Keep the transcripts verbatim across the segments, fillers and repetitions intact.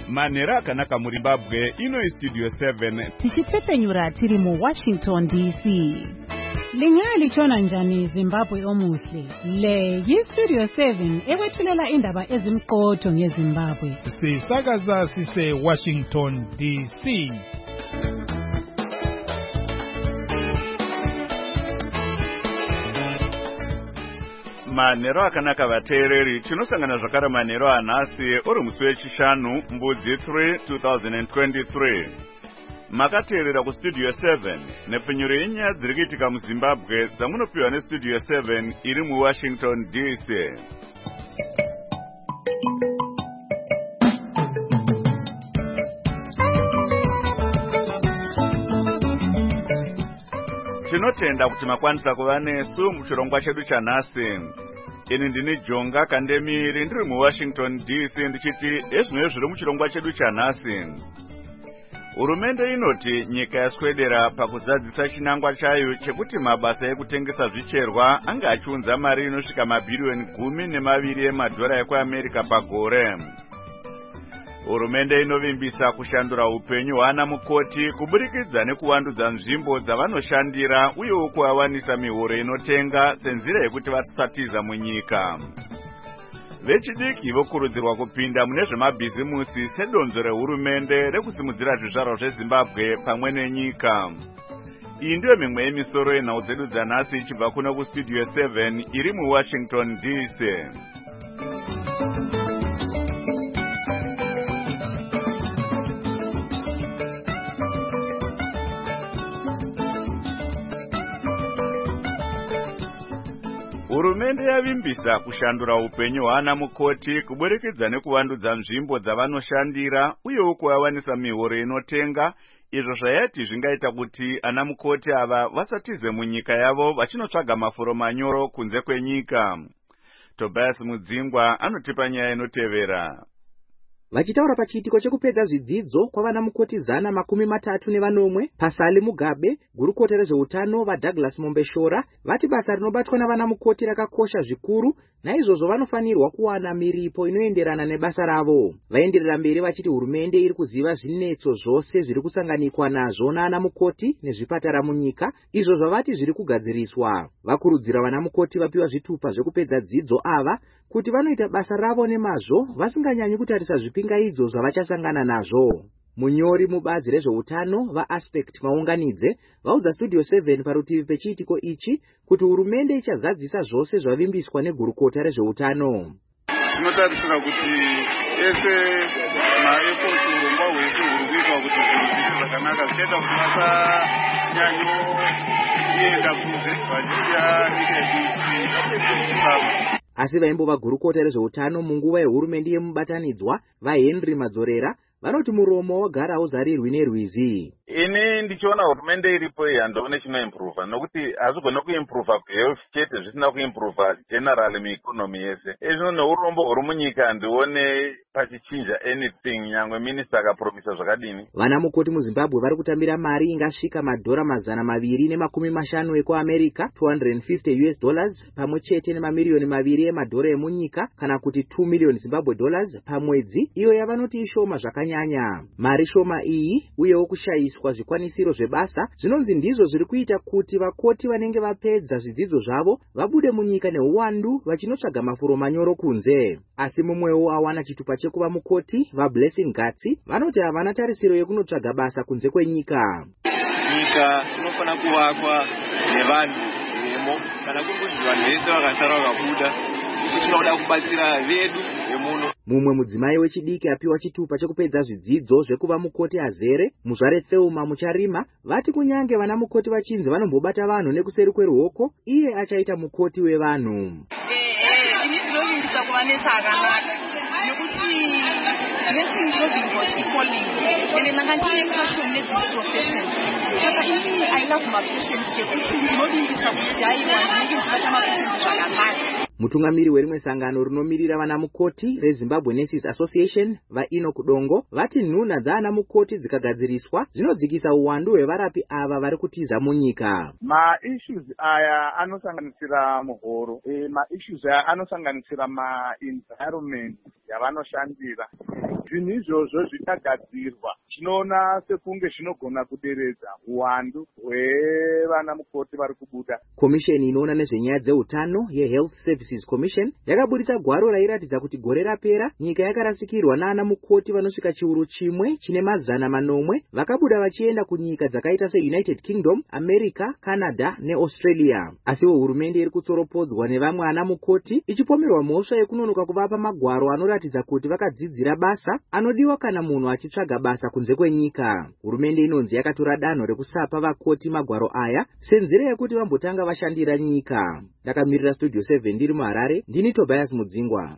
Manera akanaka muri Zimbabwe ino Studio seven. Tichitepenyura tiri mu Washington D C. Lingali chona njani Zimbabwe omuhle. Le yi Studio seven ewethulela indaba ezimqotho ngeZimbabwe. Sisakaza sise Washington D C. Manero akanaka vateereri tinosangana zvakare manero anhasi uri musi wechishanu mbudzi three two thousand twenty-three. Makateerera kustudio seven nepfenyuro yenyaya dziri kuitika muZimbabwe dzamunopiwa nestudio seven iri muWashington D C. Tinotenda kuti makwanisa kuva nesu muchirongwa chedu chanhasi. Ini ndini Jonga Kandemiri ndiri muWashington D C ndichiti ezvino zviri muchirongwa chedu chanhasi. Hurumende inoti nyika yaswedera pakuzadzisa chinangwa chayo chekuti mabasa ekutengesa zvicherwa anga achiunza mari inosvika mabhiriyoni gumi nemaviri emadhora ekuAmerica pagore. Hurumende inovimbisa kushandura upenyu hwana mukoti kuburikidza nekuvandudza nzvimbo dzavanoshandira uyewo kuvawanisa mihoro inotenga senzira yekuti vasatiza munyika. Vechidiki vokurudzirwa kupinda mune zvemabhizimusi sedonzo rehurumende rekusimudzira zvizvarwa zveZimbabwe pamwe nenyika. Iyi ndiyo mimwe yemisoro yenhau dzedu dzanhasi ichibva kuno kustudio seven iri muWashington D C. Hurumende yavimbisa kushandura upenyu hwana mukoti kuburikidza nekuvandudza nzvimbo dzavanoshandira uyewo kuvawanisa mihoro inotenga, izvo zvayati zvingaita kuti ana mukoti ava vasatize munyika yavo vachinotsvaga mafuro manyoro kunze kwenyika. Tobias Mudzingwa anotipa nyaya inotevera. Vachitaura pachiitiko chekupedza zvidzidzo kwavana mukoti zana makumi matatu nevanomwe paSali Mugabe, gurukota rezveutano vaDouglas Mombeshora vati basa rinobatwa navana mukoti rakakosha zvikuru, naizvozvo vanofanirwa kuwana miripo inoenderana nebasa ravo. Vaenderera mberi vachiti hurumende iri kuziva zvinetso zvose zviri kusanganikwa nazvo naana mukoti nezvipatara munyika, izvo zvavati zviri kugadziriswa. Vakurudzira vana mukoti vapiwa zvitupa zvekupedza dzidzo ava kuti vanoita basa ravo nemazvo vasinganyanyi kutarisa zvipingaidzo zvavachasangana nazvo. Munyori mubazi rezveutano vaAspect Maunganidze vaudza Studio seven parutivi pechiitiko ichi kuti hurumende ichazadzisa zvose zvavimbiswa negurukota rezveutano. Tinotarisira kuti ese maefoti urongwa hwesu huri kuitwa kuti zvinhu zvakanaka zvichaita kuti vasanyanyo ienda kunze vachiya ichaichipamba. Asi vaimbova gurukota rezveutano munguva yehurumende yemubatanidzwa vaHenry Madzorera vanoti muromo wagara uzarirwi nerwizi. Ini ndichiona hurumende iripo iyi handione chinoimprova, nokuti hazvigona kuimprova kuhealth chete zvisina kuimprova general mueconomy yese. Ezvino neurombo huri munyika handione pachichinja anything nyangwe minista akapromisa zvakadini. Vana mukoti muZimbabwe vari kutambira mari ingasvika madhora mazana maviri nemakumi mashanu ekuAmerica two hundred fifty US dollars pamwe chete nemamiliyoni maviri emadhora emunyika kana kuti two million Zimbabwe dollars pamwedzi, iyo yavanoti ishoma zvakanyanya. Mari shoma iyi uyewo kushayiswa zvikwanisiro zvebasa zvinonzi ndizvo zviri kuita kuti vakoti vanenge vapedza zvidzidzo zvavo vabude munyika neuwandu vachinotsvaga mafuro manyoro kunze. Asi mumwewo awana chitupa chekuva mukoti vaBlessing Gatsi vanoti havana tarisiro yekunotsvaga basa kunze kwenyika. Nyika inofana kuvakwa nevanhu vemo, kana kungozi vanhu vese vakasara vakabuda isu tinoda kubatsira vedu vemuno. Mumwe mudzimai wechidiki apiwa chitupa chekupedza zvidzidzo zvekuva mukoti azere muzvare Theuma Mucharima vati kunyange vana mukoti vachinzi vanombobata vanhu nekuseri kweruoko, iye achaita mukoti wevanhu. Ini tinovimbisa kuva nesa akanaka nekuti nursing job was equaling ende ndanga ndine passion nedzidzi profession. Saka ini I love my patients chekuti ndinovimbisa kuti haiwa ndinenge ndibata mapatients zvakanaka. Mutungamiri werimwe sangano rinomirira vana mukoti reZimbabwe Nurses Association vaino kudongo vati nhuna dzaana mukoti dzikagadziriswa zvinodzikisa uwandu hwevarapi ava vari kutiza munyika. Ma-issues aya anosanganisira muhoro, e, ma-issues aya anosanganisira ma-environment yavanoshandira. Zvinhu izvozvo zvikagadzirwa chinoona sekunge zvinogona kuderedza uwandu hwevana mukoti vari kubuda. Komisheni inoona nezvenyaya dzeutano yeHealth Services Commission yakaburitsa gwaro rairatidza kuti gore rapera nyika yakarasikirwa naana mukoti vanosvika chiuru chimwe chine mazana manomwe vakabuda vachienda kunyika dzakaita seUnited Kingdom, America, Canada neAustralia. Asiwo hurumende iri kutsoropodzwa nevamwe ana mukoti ichipomerwa mhosva yekunonoka kuvapa magwaro anoratidza kuti vakadzidzira basa anodiwa kana munhu achitsvaga basa kunze kwenyika. Hurumende inonzi yakatora danho rekusapa vakoti magwaro aya senzira yekuti vambotanga vashandira nyika. Ndakamirira Studio seven ndiri muHarare, ndini Tobias Mudzingwa.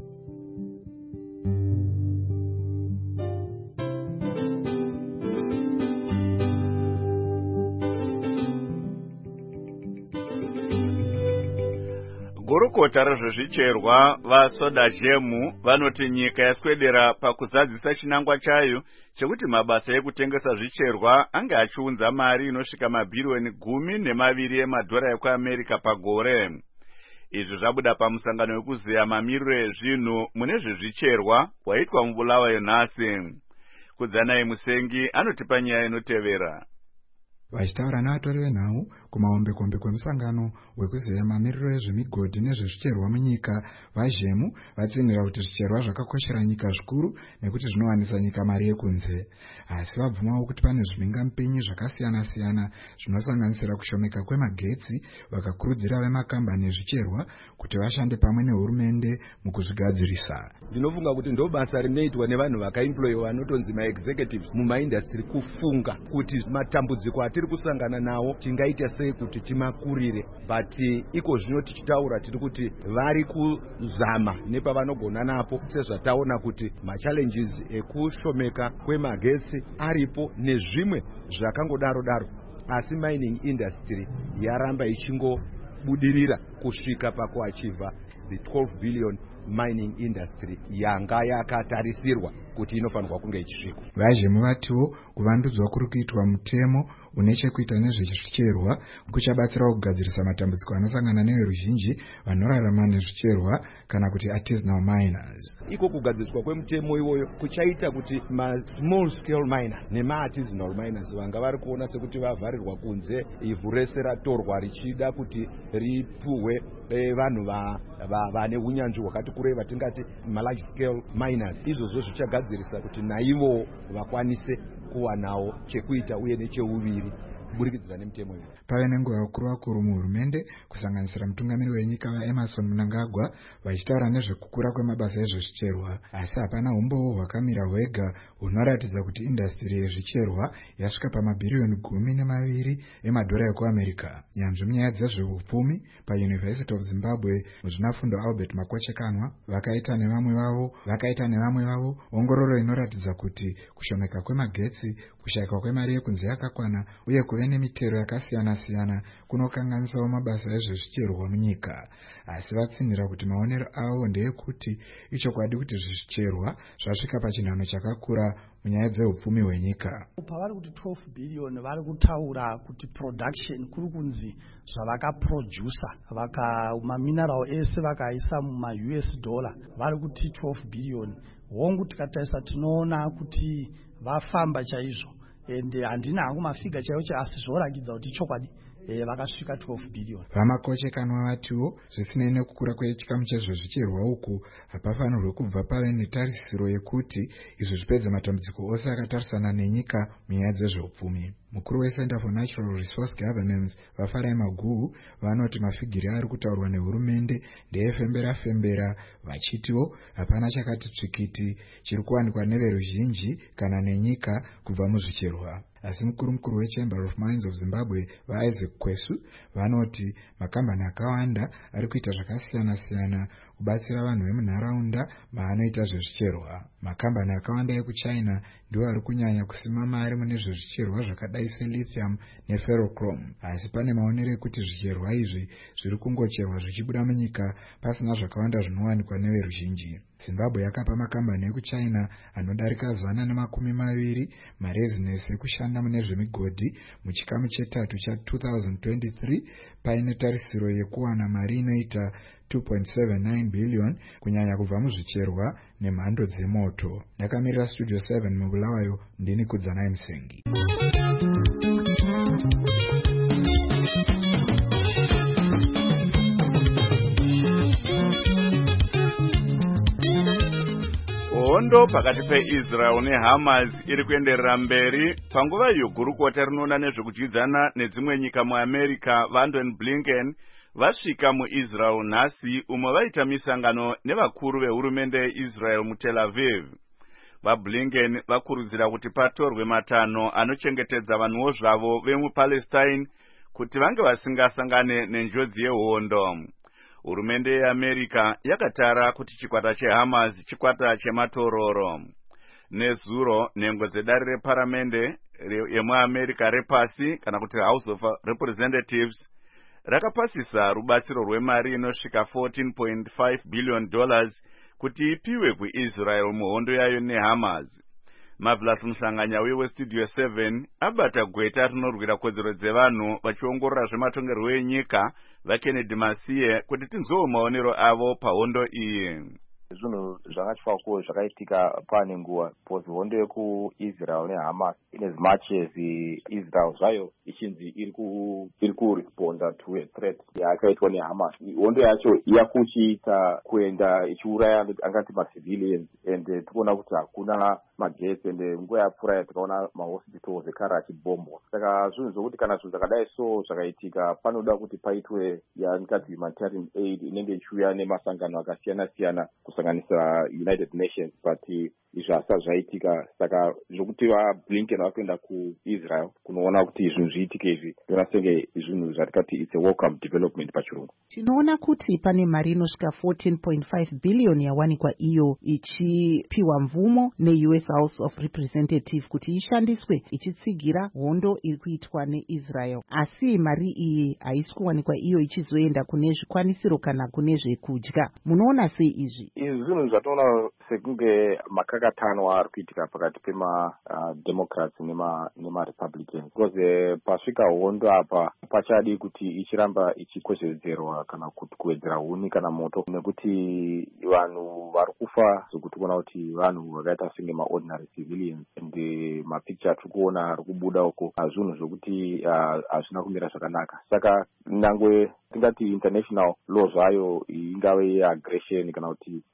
Gurukota rezvezvicherwa vaSodagem vanoti nyika yaswedera pakuzadzisa chinangwa chayo chekuti mabasa ekutengesa zvicherwa ange achiunza mari inosvika mabhiriyoni gumi nemaviri emadhora ekuAmerica pagore. Izvi zvabuda pamusangano wekuziya mamiriro ezvinhu mune zvezvicherwa waitwa muBulawayo nhasi. Kudzanai Musengi anotipa nyaya inotevera. Vachitaura navatori venhau kumahombekombe kwemusangano wekuziya mamiriro ezvemigodhi nezvezvicherwa munyika, vaZhemu vatsinhira kuti zvicherwa zvakakoshera nyika zvikuru nekuti zvinowanisa nyika mari yekunze. Asi vabvumawo kuti pane zvimhingamupinyi zvakasiyana-siyana zvinosanganisira kushomeka kwemagetsi, vakakurudzira vemakambani ezvicherwa kuti vashande pamwe nehurumende mukuzvigadzirisa. Ndinofunga kuti ndo basa rinoitwa nevanhu vakaemployiwa vanotonzi maexecutives mumaindastry, kufunga kuti matambudziko atiri kusangana nawo tingaita sei kuti timakurire. But iko zvino tichitaura tiri kuti vari kuzama nepavanogona napo, sezvataona kuti machallenges ekushomeka kwemagetsi aripo nezvimwe zvakangodaro daro, asi mining industry yaramba ichingobudirira kusvika pakuachiva the twelve billion mining industry yanga yakatarisirwa kuti inofanirwa kunge ichisvika. VaZhemu vatiwo kuvandudzwa kuri kuitwa mutemo une chekuita nezvezvicherwa kuchabatsirawo kugadzirisa matambudziko anosangana neveruzhinji vanorarama nezvicherwa kana kuti artisanal miners. Iko kugadziriswa kwemutemo iwoyo kuchaita kuti ma small scale miner nema-artisanal miners vanga vari kuona sekuti vavharirwa kunze, ivhu rese ratorwa richida kuti ripuhwe e, vanhu vane unyanzvi hwakati kurei vatingati ma-large scale miners. Izvozvo zvichagadzirisa kuti naivo vakwanise kuwanawo chekuita uye necheuviri kuburikidza nemutemo iyi. Pave nenguva vakuru vakuru muhurumende kusanganisira mutungamiri wenyika vaEmerson Mnangagwa vachitaura nezvekukura kwemabasa ezvezvicherwa, asi hapana umbowo hwakamira hwega hunoratidza kuti indastiri yezvicherwa yasvika pamabhiriyoni gumi nemaviri emadhora ekuAmerica. Nyanzvi munyaya dzezveupfumi paUniversity of Zimbabwe muzvinafundo Albert Makochekanwa vakaita nevamwe vavo vakaita nevamwe vavo ongororo inoratidza kuti kushomeka kwemagetsi, kushayikwa kwemari yekunze yakakwana uye kuve nemitero yakasiyana-siyana kunokanganisawo mabasa ezvezvicherwa munyika. Asi vatsinhira kuti maonero avo ndeyekuti ichokwadi kuti zvezvicherwa zvasvika pachinhano chakakura munyaya dzeupfumi hwenyika. Pavari kuti twelve billion vari kutaura kuti production kuri kunzi zvavakaprodusa vaka mamineral ese vakaisa muma-U S dollar vari kuti twelve billion. Hongu tikatarisa tinoona kuti vafamba chaizvo, ende handina hangu mafiga chaiwo asi zvorangidza kuti chokwadi e, vakasvika twelve billion. Vamakochekanwa vatiwo zvisinei nekukura kwechikamu chezvezvicherwa uku hapafanirwe kubva pave netarisiro yekuti izvo zvipedza matambudziko ose akatarisana nenyika munyaya dzezveupfumi. Mukuru weCenter for Natural Resource Governance vaFarai Maguhu vanoti mafigiri ari kutaurwa nehurumende ndeyefembera-fembera, vachitiwo hapana chakati tsvikiti chiri kuwanikwa neveruzhinji kana nenyika kubva muzvicherwa. Asi mukuru mukuru weChamber of Mines of Zimbabwe vaIsaac Kwesu vanoti makambani akawanda ari kuita zvakasiyana-siyana kubatsira vanhu vemunharaunda maanoita zvezvicherwa. makambani akawanda ekuchina ndiwo ari kunyanya kusima mari mune zvezvicherwa zvakadai selithium neferrochrome, asi pane maonero ekuti zvicherwa izvi zviri kungocherwa zvichibuda munyika pasina zvakawanda zvinowanikwa neveruzhinji. Zimbabwe yakapa makambani ekuchina anodarika zana nemakumi maviri marezinesi ekushanda mune zvemigodhi muchikamu chetatu cha two thousand twenty-three paine tarisiro yekuwana mari inoita two point seven nine billion kunyanya kubva muzvicherwa nemhando dzemoto. Ndakamirira Studio seven mubulawayo, ndini Kudzanai Musengi. Hondo pakati peIsrael neHamas iri kuenderera mberi panguva iyo gurukota rinoona nezvekudyidzana nedzimwe nyika muAmerica Van Blinken vasvika muIsrael nhasi, umwe vaita misangano nevakuru vehurumende yeIsrael muTel Aviv. VaBlinken vakurudzira kuti patorwe matanho anochengetedza vanhuwo zvavo vemuPalestine kuti vange vasingasangane nenjodzi yehondo. Hurumende yeAmerica yakatara kuti chikwata cheHamas chikwata chematororo. Nezuro, nhengo dzedare reparamende yemuAmerica repasi kana kuti House of Representatives rakapasisa rubatsiro rwemari inosvika fourteen point five billion dollars kuti ipiwe kuIsrael muhondo yayo neHamas. Marvelous Mhlanganya weStudio seven abata gweta rinorwira kodzero dzevanhu vachiongorora zvematongerwo enyika vaKennedy Masiye kuti tinzwewo maonero avo pahondo iyi. Zvinhu zvakachifako zvakaitika pane nguva because hondo yekuIsrael neHamas in as much as Israel zvayo ichinzi iri ku iri kuresponda to a threat yakaitwa neHamas, hondo yacho yakuchiita kuenda ichiuraya angati macivilians and tikuona kuti hakuna magetsi and nguva yapfuura tikaona mahospitals ekara achibhombwa. Saka zvinhu zvokuti kana zvinhu zvakadai so zvakaitika panoda kuti paitwe yanikati humanitarian aid inenge ichiuya nemasangano akasiyana siyana kusanganisira United Nations, but izvi hasati zvaitika. Saka zvokuti vaBlinken vakuenda kuIsrael kunoona kuti zvinhu zviitike izvi ndona senge zvinhu zvatikati it's a welcome development pachirungu. Tinoona kuti pane mari inosvika fourteen point five billion yawanikwa iyo ichipiwa mvumo neU S House of Representatives kuti ishandiswe ichitsigira hondo iri kuitwa neIsrael, asi mari iyi haisi kuwanikwa iyo ichizoenda kune zvikwanisiro kana kune zvekudya. Munoona sei izvi? Izvi zvinhu zvatoona sekunge makakatanwa ari kuitika pakati pema uh, Democrats nema nema Republicans, because uh, pasvika hondo apa pachadi kuti ichiramba ichikwezvedzerwa kana kuti kuwedzera huni kana moto, nekuti vanhu vari kufa zvokuti kuona kuti vanhu vakaita senge maordinary civilians and uh, mapicture tiri kuona ari kubuda uko zvinhu zvokuti hazvina uh, kumira zvakanaka. Saka nangwe tingati international law zvayo ingave yeaggression kana kuti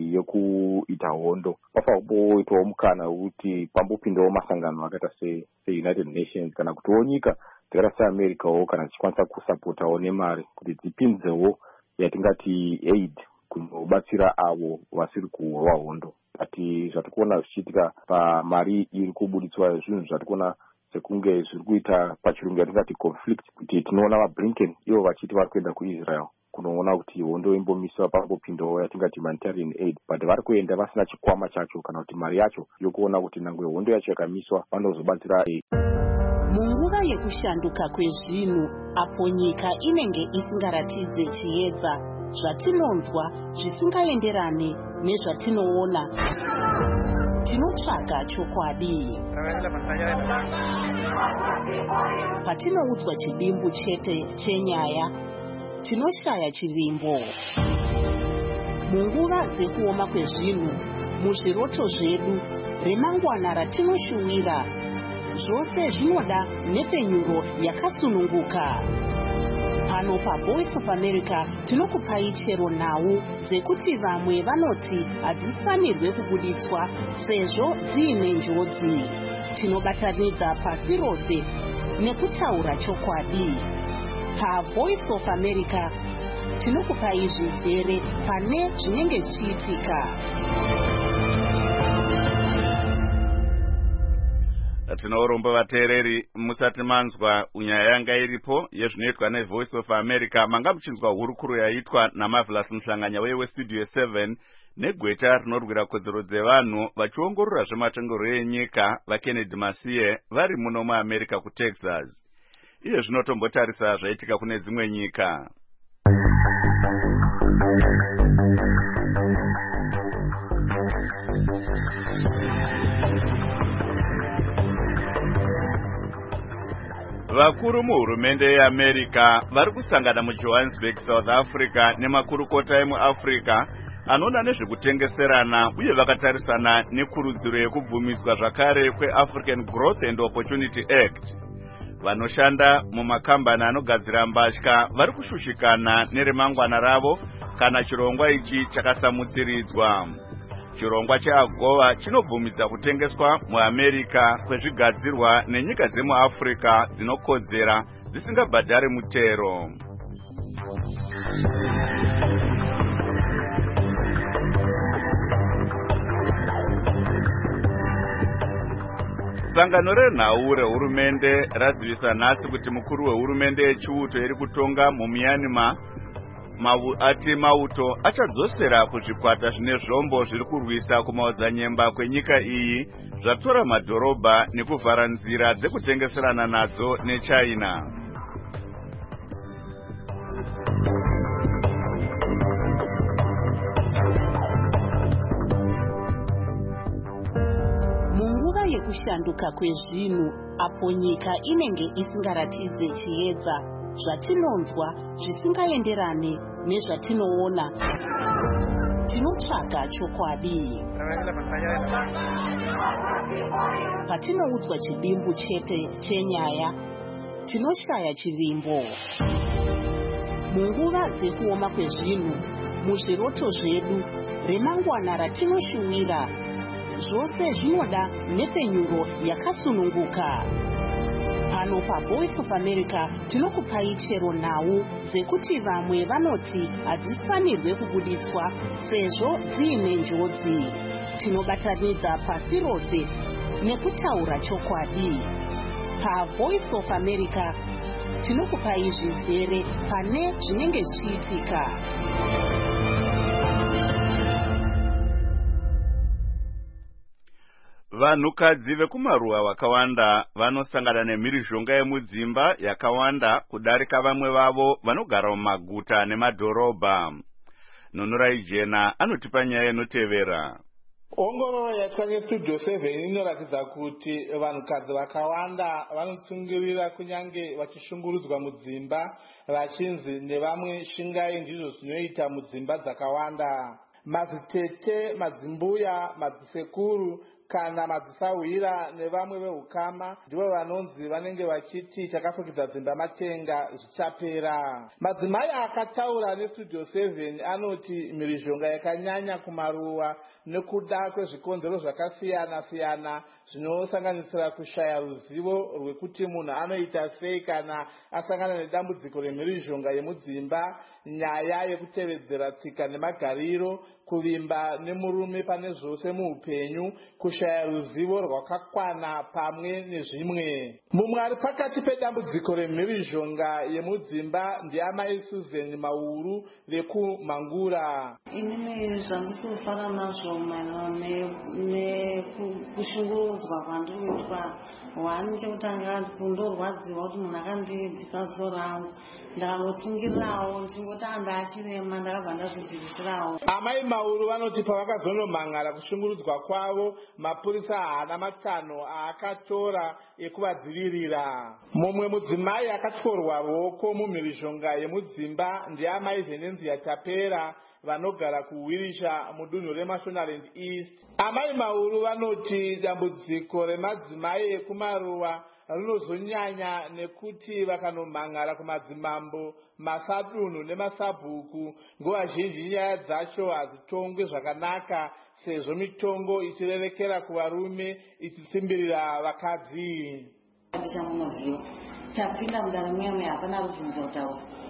yekuita hondo, pafakuitwawo mukana wekuti pambopindawo masangano akaita seUnited Nations kana kutiwo nyika dzakaita seAmericawo kana dzichikwanisa kusapotawo nemari kuti dzipinzewo yatingati aid kunobatsira avo vasiri kurwa hondo. Ati zvatikuona zvichiitika pamari iri kubuditswa zvinhu zvatikuona sekunge zviri kuita pachirungu yatingati conflict, kuti tinoona vaBlinken ivo vachiti vari kuenda kuIsrael kunoona kuti hondo imbomiswa pambopindawo yatingati humanitarian aid, but vari kuenda vasina chikwama chacho kana kuti mari yacho yokuona kuti nangwe hondo yacho yakamiswa vanozobatsira aid. Munguva yekushanduka kwezvinhu apo nyika inenge isingaratidze chiedza, zvatinonzwa zvisingaenderane nezvatinoona, tinotsvaga chokwadi. Patinoudzwa chidimbu chete chenyaya, tinoshaya chivimbo. Munguva dzekuoma kwezvinhu, muzviroto zvedu, remangwana ratinoshuwira, zvose zvinoda nepenyuro yakasununguka. Pano paVoice of America tinokupai chero nhau dzekuti vamwe vanoti hadzifanirwe kubuditswa sezvo dziine njodzi. Tinobatanidza pasi rose nekutaura chokwadi. PaVoice of America tinokupai zvizere pane zvinenge zvichiitika. Tinourombo vateereri musati manzwa nyaya yanga iripo yezvinoitwa neVoice of America. Manga muchinzwa hurukuro yaitwa naMarvelous Muhlanganya weStudio seven negweta rinorwira kodzero dzevanhu vachiongorora zvematongero enyika vaKennedy Masiye vari muno muAmerica kuTexas. Iye zvinotombotarisa zvaitika kune dzimwe nyika. Vakuru muhurumende yeAmerica vari kusangana muJohannesburg, South Africa nemakurukota emuAfrica anoona nezvekutengeserana uye vakatarisana nekurudziro yekubvumiswa zvakare kweAfrican Growth and Opportunity Act. Vanoshanda mumakambani anogadzira mbatya vari kushushikana neremangwana ravo kana chirongwa ichi chakasamutsiridzwa. Chirongwa cheAGOA chinobvumidza kutengeswa muAmerica kwezvigadzirwa nenyika dzemuAfrica dzinokodzera dzisingabhadhari mutero. Sangano renhau rehurumende razivisa nhasi kuti mukuru wehurumende yechiuto iri kutonga muMyanmar Mawu ati mauto achadzosera kuzvikwata zvine zvombo zviri kurwisa kumaodzanyemba kwenyika iyi zvatora madhorobha nekuvhara nzira dzekutengeserana nadzo neChina. Munguva yekushanduka kwezvinhu apo nyika inenge isingaratidze chiedza zvatinonzwa zvisingaenderane nezvatinoona, tinotsvaga chokwadi. Patinoudzwa chidimbu chete chenyaya, tinoshaya chivimbo. Munguva dzekuoma kwezvinhu, muzviroto zvedu, remangwana ratinoshuwira, zvose zvinoda nepfenyuro yakasununguka. Pano paVoice of America tinokupai chero nhau dzekuti vamwe vanoti hadzifanirwe kubuditswa sezvo dziine njodzi. Tinobatanidza pasi rose nekutaura chokwadi. PaVoice of America tinokupai zvizere pane zvinenge zvichiitika. Vanhukadzi vekumaruwa vakawanda vanosangana nemhirizhonga yemudzimba yakawanda kudarika vamwe vavo vanogara mumaguta nemadhorobha. Nhunurai Jena anotipa nyaya inotevera. Ongororo yaitwa neStudio seven inoratidza kuti vanhukadzi vakawanda vanotsungirira kunyange vachishungurudzwa mudzimba vachinzi nevamwe shingai ndizvo zvinoita mudzimba dzakawanda. Madzitete, madzimbuya, madzisekuru kana madzisahwira nevamwe vehukama ndivo vanonzi vanenge vachiti chakafukidza dzimba matenga zvichapera. Madzimai akataura neStudio seven anoti mhirizhonga yakanyanya kumaruwa nekuda kwezvikonzero zvakasiyana siyana zvinosanganisira kushaya ruzivo rwekuti munhu anoita sei kana asangana nedambudziko remhirizhonga yemudzimba, nyaya yekutevedzera tsika nemagariro, kuvimba nemurume pane zvose muupenyu, kushaya ruzivo rwakakwana pamwe nezvimwe. Mumwe ari pakati pedambudziko remhirizhonga yemudzimba ndiamai Susan Mauru vekumhangura. Inini zvandisofara nazvo maererano nekushungurudzwa kwandinoitwa, wani chekutanga kundorwadziwa kuti munhu akandibvisa soro rangu ndakangotsungirirawo ndingoti andachirema ndakabva ndazvidzivisirawo. Amai Mauru vanoti pavakazonomhan'ara kushungurudzwa kwavo, mapurisa haana matanho aakatora ekuvadzivirira. Mumwe mudzimai akatyorwa ruoko mumhirizhonga yemudzimba ndiamai Venenzia Tapera vanogara kuWilisha mudunhu reMashonaland East. Amai Mauru vanoti dambudziko remadzimai ekumaruwa rinozonyanya nekuti vakanomhan'ara kumadzimambo, masadunhu nemasabhuku, nguva zhinji nyaya dzacho hadzitongwe zvakanaka sezvo mitongo ichirerekera kuvarume ichitsimbirira vakadzi. Ndichamunoziva tapinda mudare muyame hapana rubvunzo kutaura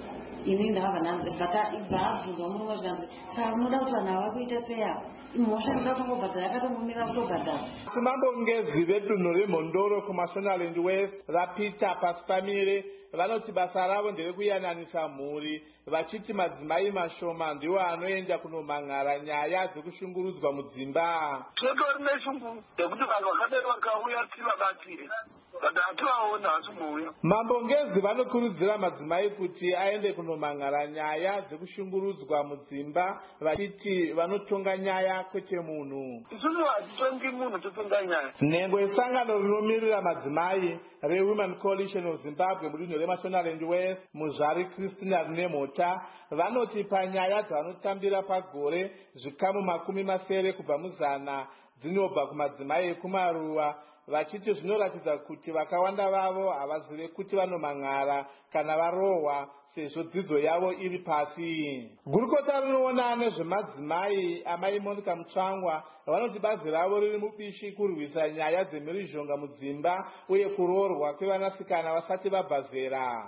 ini ndakabva bvaabvunzwa murume zvikanzi saka unoda kuti vanhu hava kuita seya mhosva inoda kutongobhadhara yakatongomirira kutobhadhara. kumambongezi vedunhu remhondoro kumashonaland west vapeter pasipamire vanoti basa ravo nderekuyananisa mhuri vachiti madzimai mashoma ndiwo anoenda kunomhan'ara nyaya dzekushungurudzwa mudzimba. totori neshungu yekuti vanhu vakadai vakauya tivabatire vatativaona vasumouya. mambongezi vanokurudzira madzimai kuti aende kunomhan'ara nyaya dzekushungurudzwa mudzimba vachiti vanotonga nyaya kwete munhu. isusu hatitongi munhu totonga nyaya. nhengo yesangano rinomirira madzimai rewomen coalition of zimbabwe mudunhu remashonaland west muzvari christina rine mhota vanoti panyaya dzavanotambira pagore zvikamu makumi masere kubva muzana dzinobva kumadzimai ekumaruwa vachiti zvinoratidza kuti vakawanda vavo havazive kuti vanomhan'ara kana varohwa sezvo dzidzo yavo iri pasi. gurukota rinoona nezvemadzimai amai monica mutsvangwa vanoti bazi ravo riri mubishi kurwisa nyaya dzemhirizhonga mudzimba uye kuroorwa kwevanasikana vasati vabva zera.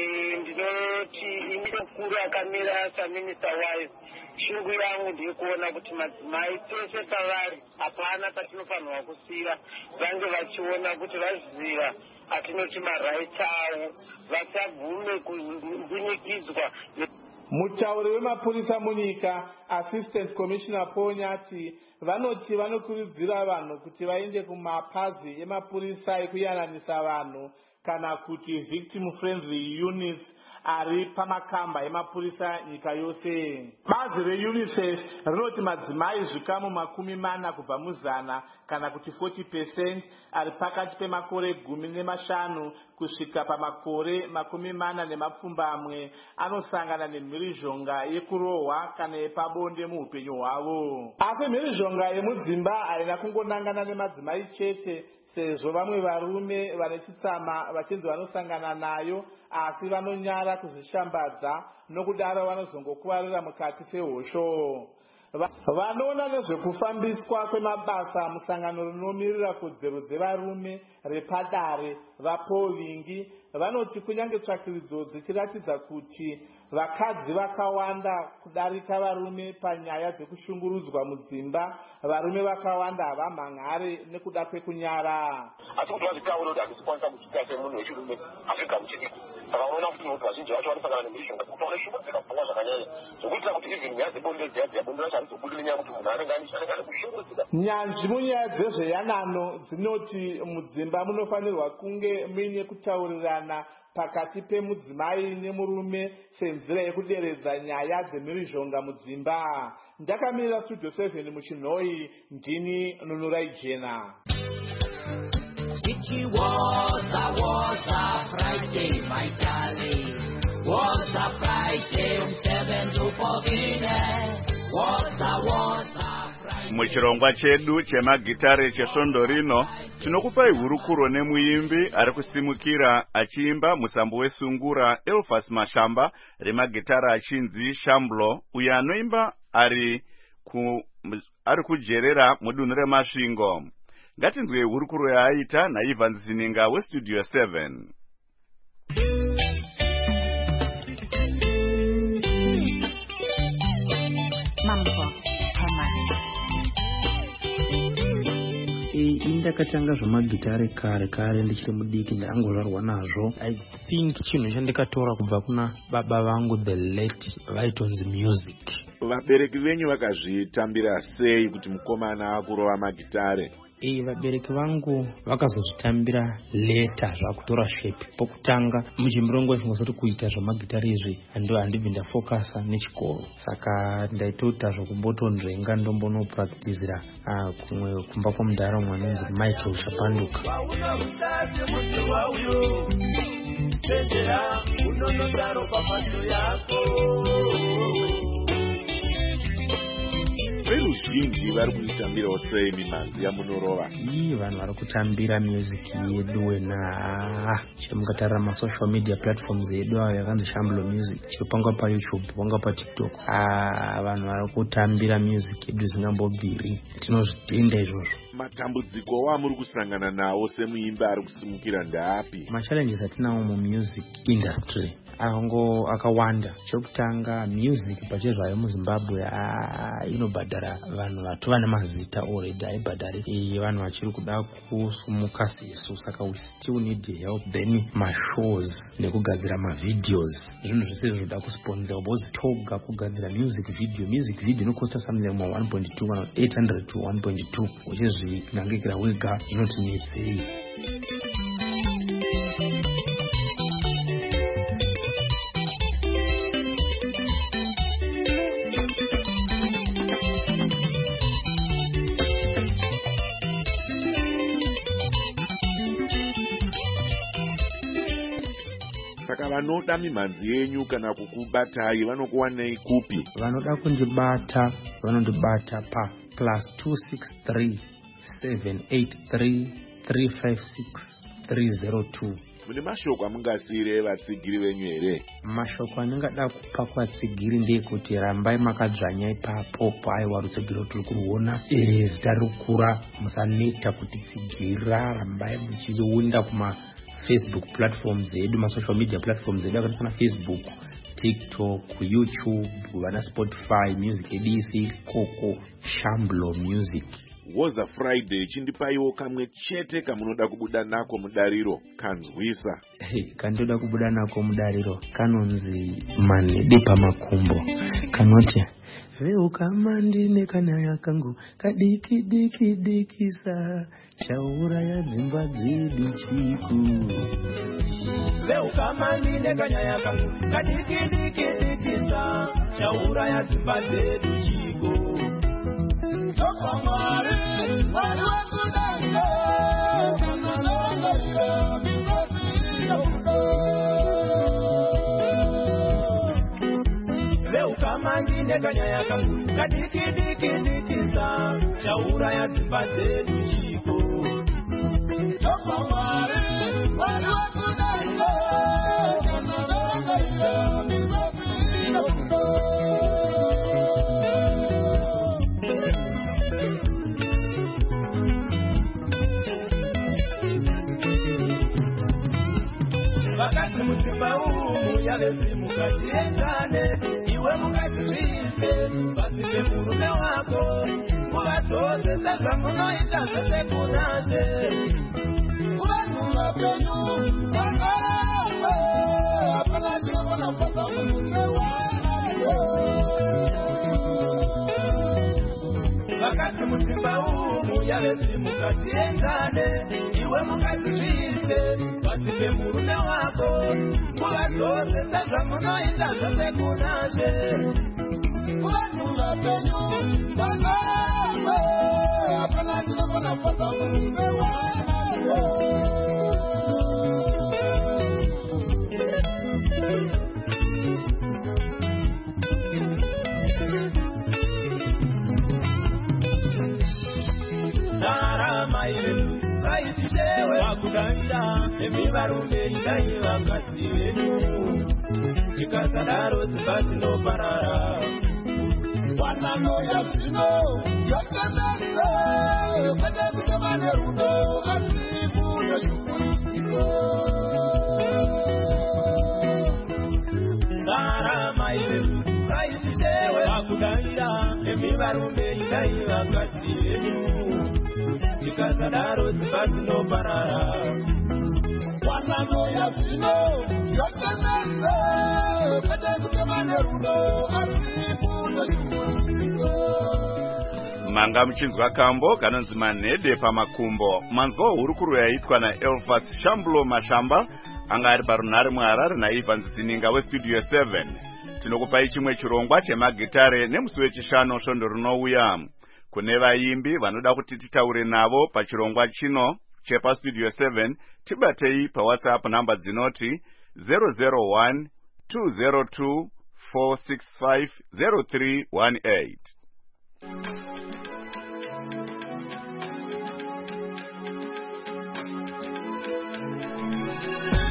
ndinoti ini mukuru akamira saminista wise shungu yangu ndikuona kuti madzimai tese pavari hapana patinofanirwa kusira vange vachiona kuti vaziva atinoti marights avo vasabvume kumbunyikidzwa. mutauri wemapurisa munyika assistant commissioner ponyati vanoti vanokurudzira vanhu kuti vaende kumapazi emapurisa ekuyananisa vanhu kana kuti victim friendly units ari pamakamba emapurisa nyika yose. bazi reunicef rinoti madzimai zvikamu makumi mana kubva muzana kana kuti forty percent ari pakati pemakore gumi nemashanu kusvika pamakore makumi mana nemapfumbamwe anosangana nemhirizhonga yekurohwa kana yepabonde muupenyu hwavo. asi mhirizhonga yemudzimba haina kungonangana nemadzimai chete sezvo vamwe varume vane chitsama vachinzi vanosangana nayo asi vanonyara kuzvishambadza nokudaro vanozongokuvarira mukati sehosho. vanoona nezvekufambiswa kwemabasa musangano rinomirira kodzero dzevarume repadare vapaul vingi vanoti kunyange tsvakiridzo dzichiratidza kuti vakadzi vakawanda kudarika varume panyaya dzekushungurudzwa mudzimba varume vakawanda havamhan'are nekuda kwekunyara. asi kuti vazvitaura kuti hazvikwanisa kuchiita semunhu wechirume afrika muchidiko saka unoona kuti nokuti vazhinji vacho vanosangana nemhirizhonga kutaura shungu dzikapfungwa zvakanyanya zvokuitira kuti even nyaya dzebonde dziya dziya bonde racho harizobudiri nyaya kuti munhu anenge anenge kushungurudzika. nyanzvi munyaya dzezveyanano dzinoti mudzimba munofanirwa kunge muine kutaurirana pakati pemudzimai nemurume senzira yekuderedza nyaya dzemhirizhonga mudzimba. ndakamirira studio seven muchinhoi ndini nunurai jena. muchirongwa chedu chemagitare chesvondo rino tinokupai hurukuro nemuimbi ari kusimukira achiimba musambo wesungura Elfas Mashamba remagitara achinzi Shamblo uyo anoimba ari ku ari kujerera mudunhu remasvingo. ngatinzwe hurukuro yaaita naIvan Zininga westudio seven. indakatanga zvamagitare kare kare ndichiri mudiki ndangozvarwa nazvo. I think chinhu chandikatora kubva kuna baba vangu the late vaitonzi music. vabereki venyu vakazvitambira sei kuti mukomana akurova magitare? Iyi vabereki vangu vakazozvitambira leta zvakutora shape. Pokutanga muchimurongo chingosati kuita zvamagitare izvi ando handibvi ndafokasa nechikoro, saka ndaitota zvokumbotonzvenga ndombonopracticira uh, kumwe kumba kwamudhara umwe anonzi Michael Shapanduka. veruzhinji vari kuitambirawo sei mimanzi yamunorova? Ii vanhu vari kutambira music yedu wena chiri mukatarira masocial media platforms yedu ayo yakanzi Shamblo Music, chiri panga paYouTube panga paTikTok. Ah, vanhu vari kutambira music yedu zingambobviri, tinozvitenda izvozvo. matambudziko wamuri kusangana nawo semuimbi ari kusimukira ndapi? Machallenges atinawo mu music industry ango akawanda. Chokutanga music pachezvayo muZimbabwe inobhadhara vanhu vatu vane mazita already aibhadhari vanhu vachiri kuda kusumuka sesu, saka we still need help. Then mashows nekugadzira mavideos zvinhu zvese zvoda kusponsa because toga kugadzira music video music video inokosta something like one point two eight hundred to one point two which is nangekira wega zvinotinetsei. Saka vanoda mimhanzi yenyu kana kukubatai vanokuwanei kupi? Vanoda kundibata vanondibata pa plus two six three seven eight three three five six three zero two. Mune mashoko amungasire vatsigiri venyu here? Mashoko anengada kupa kuvatsigiri ndeyekuti rambai makadzvanya ipapo paiwa rutsigiro turi kuruona zita rikura, musaneta kutitsigira, rambai muchiwinda kuma Facebook platforms edu, ma social media platforms edu akaita sana Facebook, TikTok, YouTube, vana Spotify, Music A D C, Coco, Shamblo Music. Woza Friday chindipaiwo kamwe chete kamunoda kubuda nako mudariro kanzwisa. Hey, kandoda kubuda nako mudariro kanonzi manede pamakumbo kanoti veukamandi nekanyaya kangu kadiki diki diki sa chauraya dzimba dzedu chiku. Veukamandi nekanyaya kangu kadiki diki diki sa chauraya dzimba dzedu chiku. Veukamandi nekanyaya kangu kadiki diki diki sa chauraya dzimba dzedu chiku. Vakati musimba umu yavesi mukatienzane, iwe mukatizvise pasipe murume wako, muvatodze saka munoita zvese kunashe. Kuvanhu vapenyu vangave hapana chinogona kupedza murume wako. Vakati musimba umu yavesi mukatienzane, iwe mukatizvise pasipe murume wako, muvatodze saka munoita zvese kunashe. Kuvanhu vapenyu vangave hapana chinogona kupedza murume wako. Wakudavira emivarume idai vakadzi venyu, chikasadaro dzimba dzinoparara. Wanano yazvino yotenderere kwete kuti vane rudo asiku nezvikurudziro. Ndarama yedu kaitichewe wakudavira emivarume idai vakadzi venyu, chikasadaro dzimba dzinoparara. Wanano yazvino yotenderere kwete kuti vane rudo asiku nezvikurudziro. Manga muchinzwa kambo kanonzi manhede pamakumbo. Manzwa hurukuru yaitwa naElfas Shamblo Mashamba anga ari parunhare muHarare naIvan Zininga westudio seven. Tinokupai chimwe chirongwa chemagitare nemusi wechishanu svondo rinouya. Kune vaimbi vanoda kuti titaure navo pachirongwa chino chepa studio seven, tibatei pa WhatsApp namba dzinoti zero zero one two zero two four six five zero three one eight.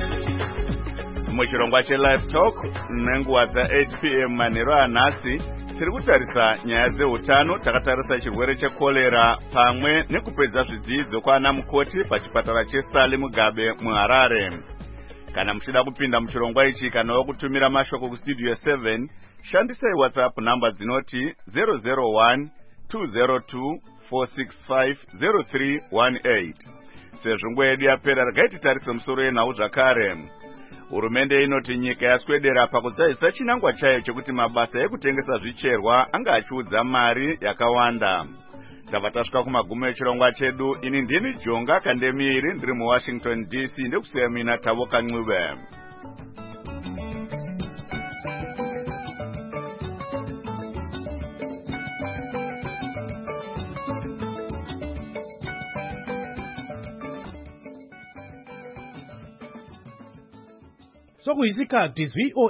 Muchirongwa che live talk nenguva dza eight p m manheru anhasi tiri kutarisa nyaya dzeutano. Takatarisa chirwere chekorera pamwe nekupedza zvidzidzo kwaana mukoti pachipatara cheSally Mugabe muHarare. Kana muchida kupinda muchirongwa ichi kana wakutumira mashoko kustudio seven, shandisai WhatsApp namba dzinoti zero zero one two zero two four six five zero three one eight. Sezvo nguva yedu yapera, regai titarise musoro yenhau zvakare. Hurumende inoti nyika yaswedera pakudzadzisa chinangwa chayo chekuti mabasa ekutengesa zvicherwa anga achiudza mari yakawanda. Ndabva tasvika kumagumo echirongwa chedu. Ini ndini Jonga Kandemiri, ndiri muWashington D C, ndikusiya mina Tavoka Ncube. sokuyisikhathi izwi